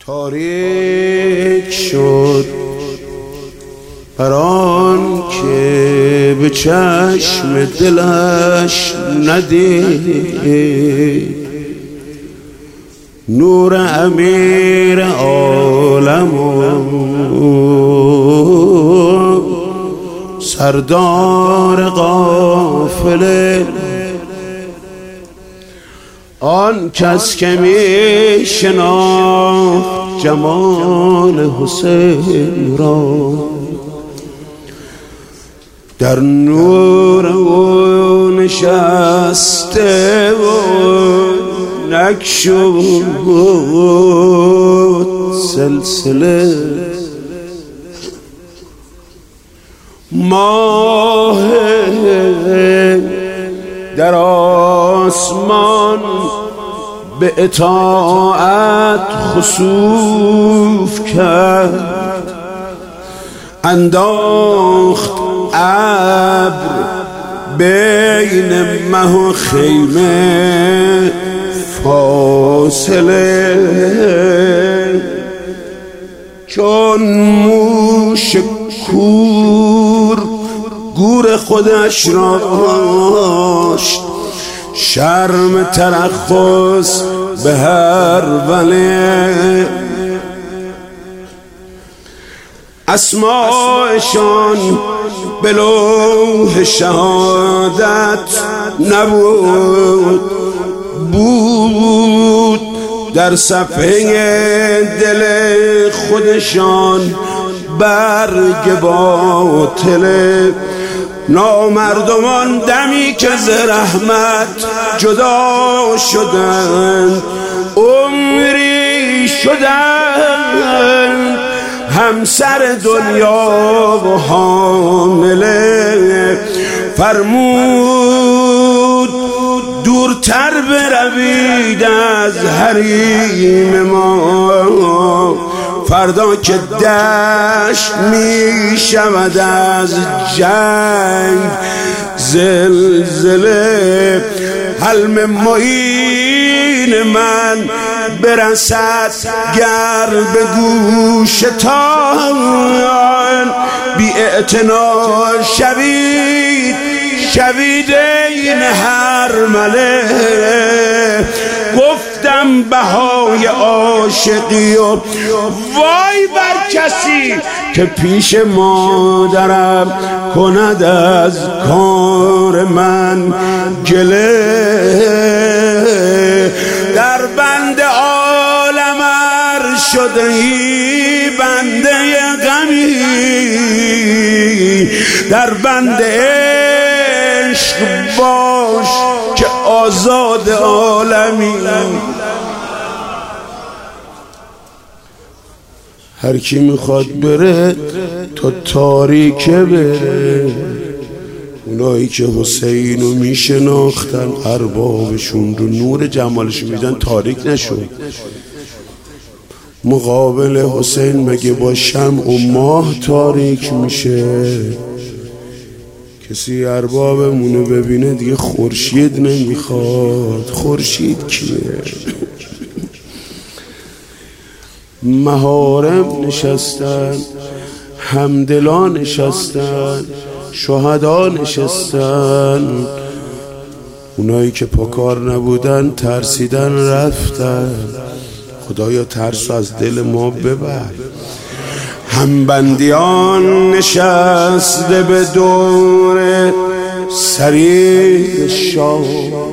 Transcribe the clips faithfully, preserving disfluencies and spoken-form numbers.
تاریک شد بران که به چشم دلش ندید نور امیر عالم و سردار قافله آن کس که می شناخت جمال حسین را در نور او نشسته و نکشود سلسله ماه در آسمان به اطاعت خسوف کرد انداخت ابر بین مه و خیمه فاصله چون موش کور گور خودش را داشت شرم ترخص به هر وله اسمایشان به لوح شهادت نبود بود در صفحه دل خودشان برگ باطل نامردمان دمی که ز رحمت جدا شدند عمری شدند همسر دنیا و حامله فرمود دورتر بروید از حریم ما فردا که دشت می شود از جنگ زلزله حلم معین من برسد گر به گوشتان بی اعتنا شوید شوید این هرمله گفتم بهای عاشقی و وای بر کسی که پیش مادرم کند از کار من گله در بند عالم ار شده ای بنده غمی در بند عشق باش که آزاد عالمی هر کی میخواد بره تا تاریکه بره اونایی که حسین رو میشناختن اربابشون رو نور جمالش میدن تاریک نشد مقابل حسین مگه با شمع و ماه تاریک میشه کسی اربابمونو ببینه دیگه خورشید نمیخواد خورشید کیه محارم نشستن همدلا نشستن شهدا نشستن اونایی که پاکار نبودن ترسیدن رفتن خدایا ترس از دل ما ببر همبندیان نشسته به دور سریر شاه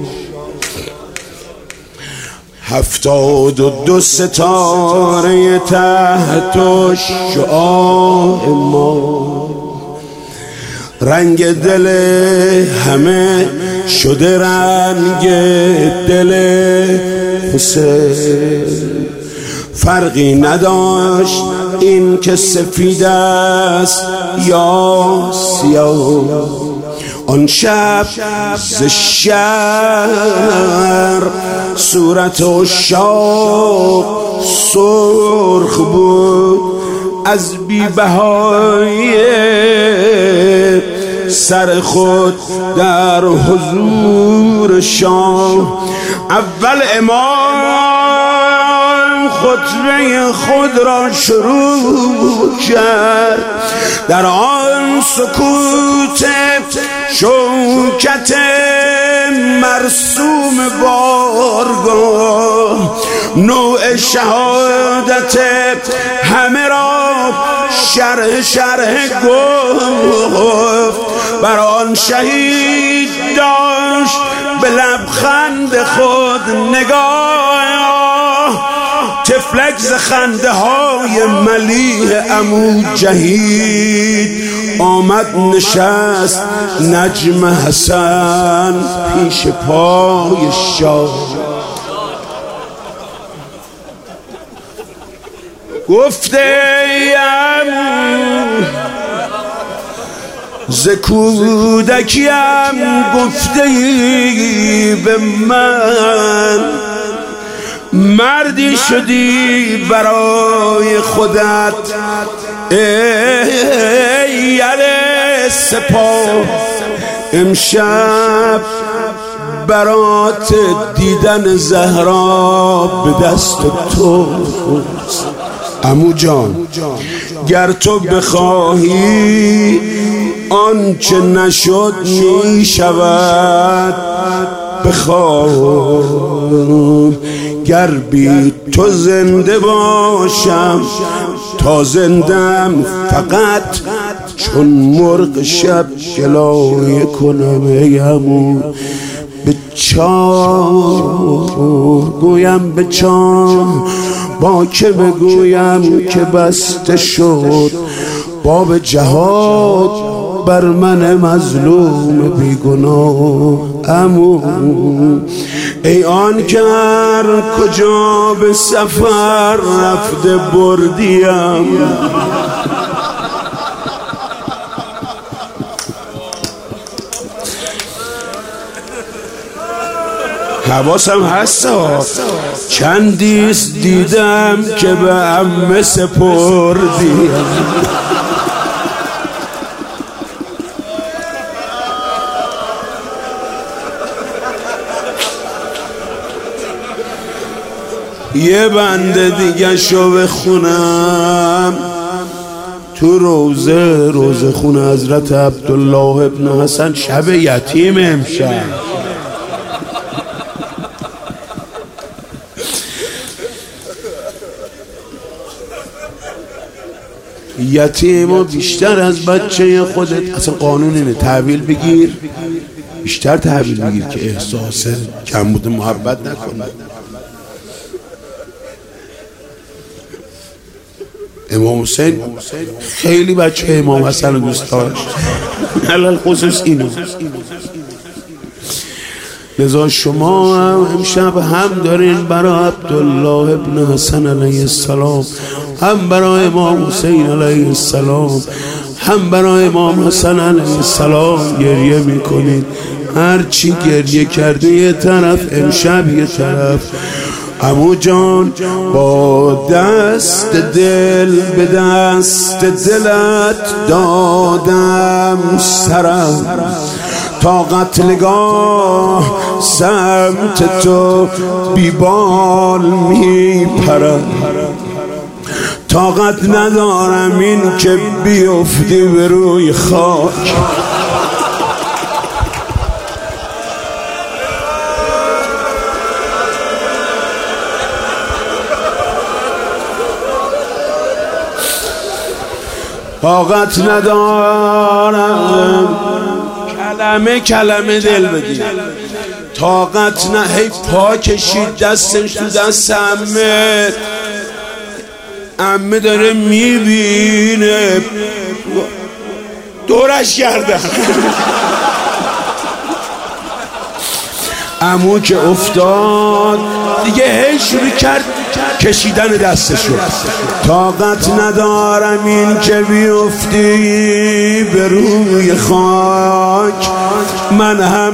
هفتاد و دو ستاره تحت شعاع ما رنگ دل همه شده رنگ دل حسین فرقی نداشت این که سفید است یا سیاه آن شب ز شهر صورت و شاق سرخ بود از بی بهای سر خود در حضور شاه. اول امام خطبه خود را شروع کرد. در آن سکوت شوکت مرسوم بارگاه نوع شهادت همه را شرح شرح گفت. بر آن شهید داشت به لبخند خود نگاه، تفلک ز خنده های ملیح عمو جهید. آمد نشست نجم حسن پیش پای شاه، گفته ام ز کودکیم گفته ای به من، مردی شدی برای خودت ای یل سپاه. امشب برات دیدن زهرا به دست تو. عمو جان گر تو بخواهی آنچه نشد می شود، بخواه گر بی تو زنده باشم تا زندم فقط چون مرغ شب گلایه کنم. ای عمو به چاه گویم به چاه، با که بگویم که بسته شد باب جهاد بر من مظلوم بیگناه. عمو ای آن که هر کجا به سفر رفته بردیم، حواسم هست چندیست دیدم که به عمه سپردیم. یه بنده دیگه شو بخونم تو روزه روزه خونه حضرت عبدالله ابن حسن شب یتیم امشب. یتیم و بیشتر از بچه خودت، اصلا قانون اینه تحویل بگیر، بیشتر تحویل بگیر که احساس کمبود محبت نکنه. امام حسین خیلی بچه امام حسن رو دوست داشت، علل خصوص اینو. لذا شما هم امشب هم دارین برای عبدالله ابن حسن علیه السلام، هم برای امام حسین علیه السلام، هم برای امام حسن علیه السلام گریه میکنید. هرچی گریه کرده یه طرف، امشب یه طرف. عمو جان با دست دل به دست دلت دادم سرم، تا قتلگاه سمت تو بیبال میپرم. طاقت ندارم این که بیفتی به روی خاک، طاقت ندارم کلمه کلمه دل بگیر. طاقت نه هی پا کشید دستش تو دست عمه، عمه داره میبینه دورش کردن. عمو که افتاد دیگه هی شروع کرد کشیدن دستشو. طاقت ندارم این که بیفتی به روی خاک، من هم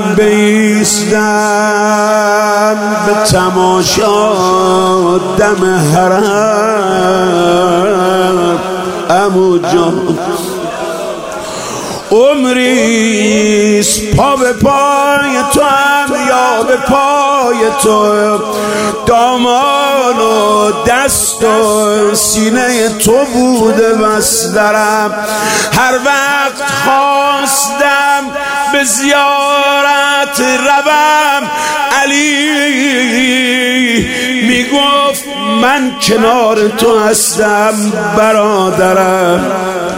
بیستم به تماشا دم حرم. عمو جان عمریست پا به پای تو هم یا به پای تو، دامان و دست و سینه تو بوده بسترم. هر وقت خواستم به زیارت روم، علی میگفت من کنار تو هستم برادرم.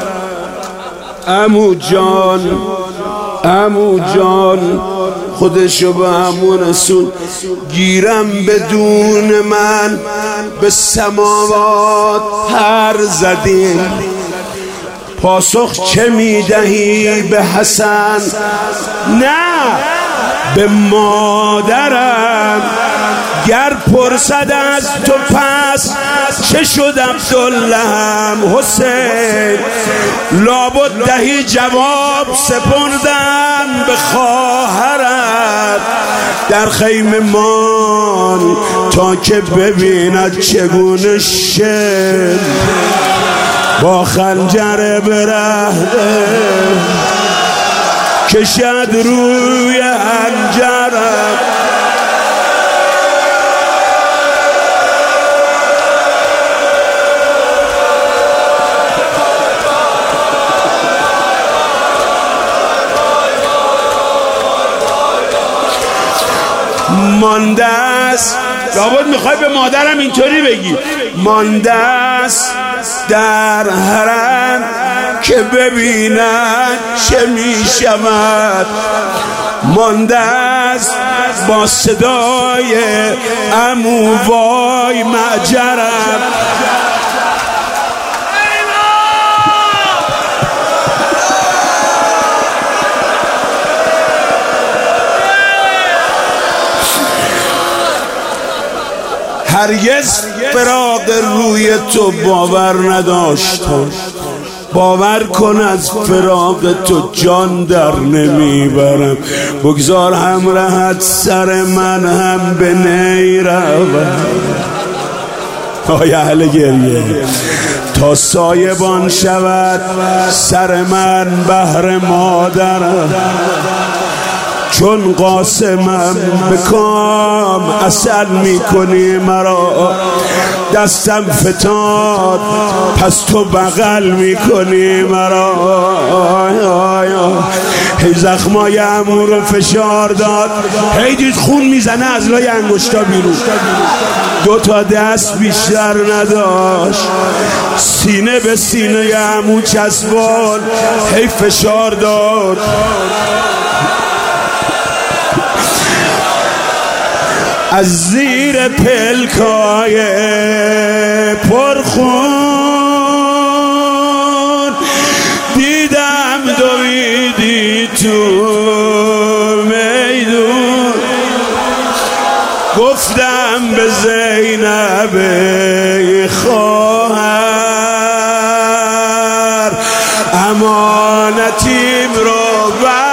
عمو جان عمو جان خودشو به عمو رسول، گیرم بدون من به سماوات پر زدیم. پاسخ چه میدهی به حسن؟ نه به مادرم. گر پرسد از تو پس چه شد عبدالله هم حسین، لابد دهی جواب سپردم به خواهرت در خیمه مان، تا که ببیند چگونه شد با خنجر برهنه کشد روی حنجرم. مانده است، لابد میخوای به مادرم اینطوری بگی، مانده است در حرم که ببیند چه میشود، مانده است با صدای عمو وای معجرم. هرگز فراق روی تو باور نداشتم، باور کن از فراق تو جان در نمیبرم. بگذار همراهت سر من هم به نی روم. آی اهل گریه، تا سایبان شود سر من بهر مادرم. چون قاسمم به کام اصل میکنی مرا، دستم فتاد پس تو بغل میکنی مرا. هی زخمای عمو رو فشار داد، هی دید خون میزنه از لای انگشتا بیرون، دو تا دست بیشتر نداشت، سینه به سینه عمو چسبان، هی فشار داد. از زیر پلکای پرخون دیدم دویدی تو میدون، گفتم به زینب خواهر امانتیم رو بر